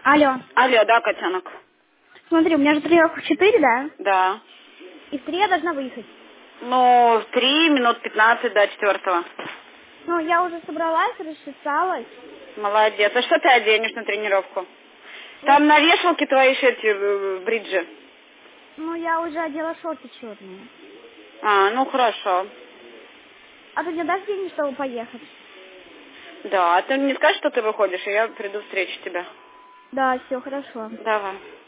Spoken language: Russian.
Алло. Алло, да, котенок? Смотри, у меня же тренировка в 4, да? Да. И в 3 я должна выехать. Ну, в 3 минут 15 до 4. Ну, я уже собралась, рассчиталась. Молодец. А что ты оденешь на тренировку? Там на вешалке твои бриджи. Ну, я уже одела шорты черные. А, ну хорошо. А ты мне дашь денег, чтобы поехать? Да, а ты мне скажешь, что ты выходишь, и я приду встречу тебя. Да, все хорошо. Давай.